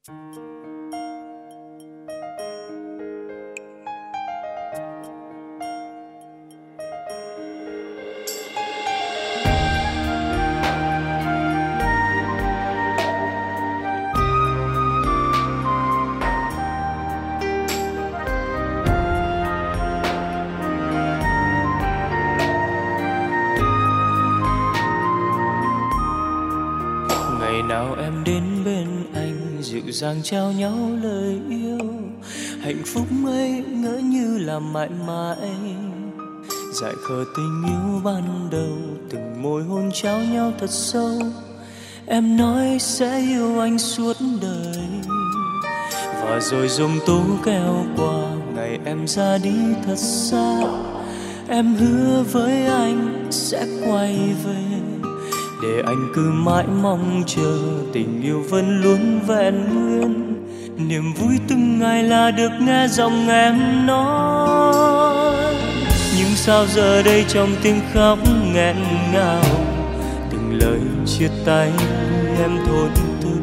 Ngày nào em đến bên anh dịu dàng trao nhau lời yêu, hạnh phúc ấy ngỡ như là mãi mãi. Dại khờ tình yêu ban đầu, từng môi hôn trao nhau thật sâu. Em nói sẽ yêu anh suốt đời, và rồi dùng tố kéo qua ngày em ra đi thật xa. Em hứa với anh sẽ quay về, để anh cứ mãi mong chờ tình yêu vẫn luôn vẹn nguyên. Niềm vui từng ngày là được nghe giọng em nói, nhưng sao giờ đây trong tiếng khóc nghẹn ngào, từng lời chia tay em thổn thức.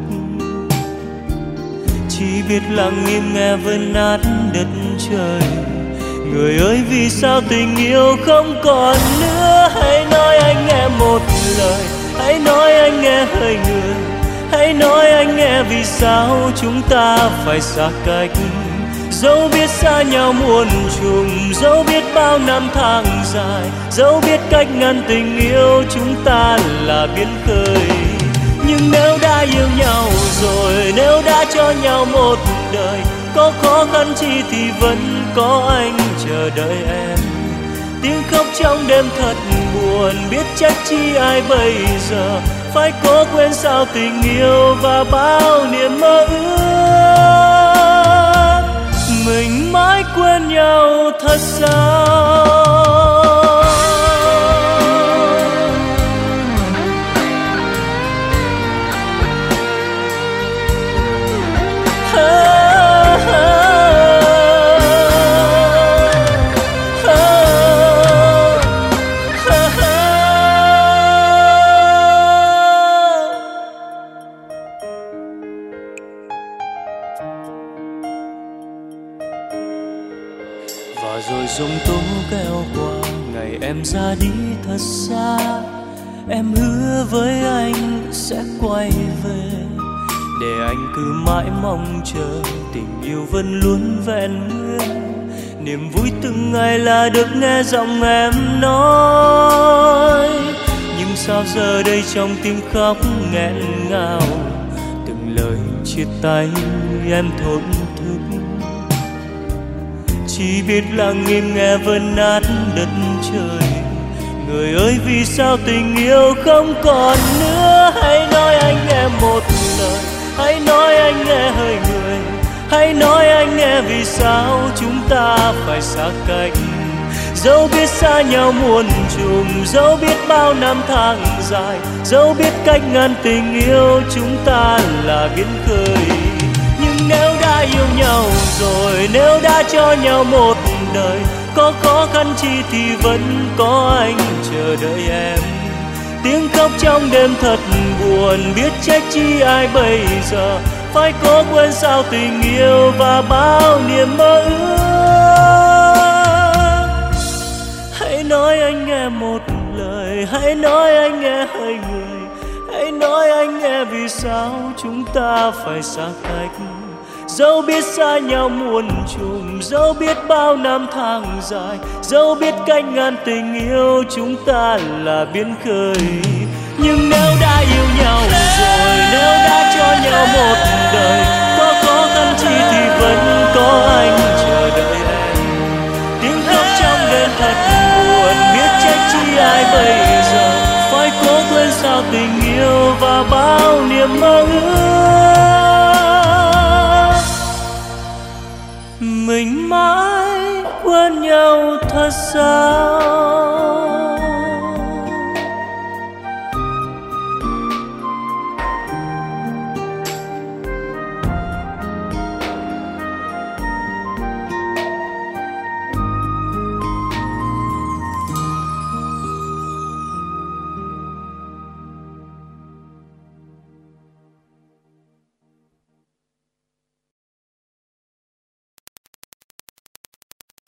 Chỉ biết lặng im nghe vỡ nát đất trời. Người ơi vì sao tình yêu không còn nữa? Hãy nói anh nghe một lời, hãy nói anh nghe hơi người, hãy nói anh nghe vì sao chúng ta phải xa cách. Dẫu biết xa nhau muôn trùng, dẫu biết bao năm tháng dài, dẫu biết cách ngăn tình yêu chúng ta là biển khơi. Nhưng nếu đã yêu nhau rồi, nếu đã cho nhau một đời, có khó khăn chi thì vẫn có anh chờ đợi em. Tiếng khóc trong đêm thật buồn, biết trách chi ai bây giờ. Phải cố quên sao tình yêu và bao niềm mơ ước. Mình mãi quên nhau thật sao? Và rồi dùng tố kéo qua ngày em ra đi thật xa. Em hứa với anh sẽ quay về, để anh cứ mãi mong chờ tình yêu vẫn luôn vẹn nguyên. Niềm vui từng ngày là được nghe giọng em nói, nhưng sao giờ đây trong tiếng khóc nghẹn ngào, từng lời chia tay em thổn thức. Chỉ biết lặng im nghe vỡ nát đất trời. Người ơi vì sao tình yêu không còn nữa? Hãy nói anh nghe một lời, hãy nói anh nghe hơi người, hãy nói anh nghe vì sao chúng ta phải xa cách. Dẫu biết xa nhau muôn trùng, dẫu biết bao năm tháng dài, dẫu biết cách ngăn tình yêu chúng ta là biển khơi. Nhưng nếu đã yêu nhau rồi, nếu đã cho nhau một đời, có khó khăn chi thì vẫn có anh chờ đợi em. Tiếng khóc trong đêm thật buồn, biết trách chi ai bây giờ. Phải cố quên sao tình yêu và bao niềm mơ ước. Hãy nói anh nghe một lời, hãy nói anh nghe hơi người, hãy nói anh nghe vì sao chúng ta phải xa cách. Dẫu biết xa nhau muôn trùng, dẫu biết bao năm tháng dài, dẫu biết cách ngăn tình yêu chúng ta là biển khơi. Nhưng nếu đã yêu nhau rồi, nếu đã cho nhau một đời, có khó khăn chi thì vẫn có anh chờ đợi em. Tiếng khóc trong đêm thật buồn, biết trách chi ai bây giờ. Phải cố quên sao tình yêu và bao niềm mơ ước. Mình mãi quên nhau thật sao?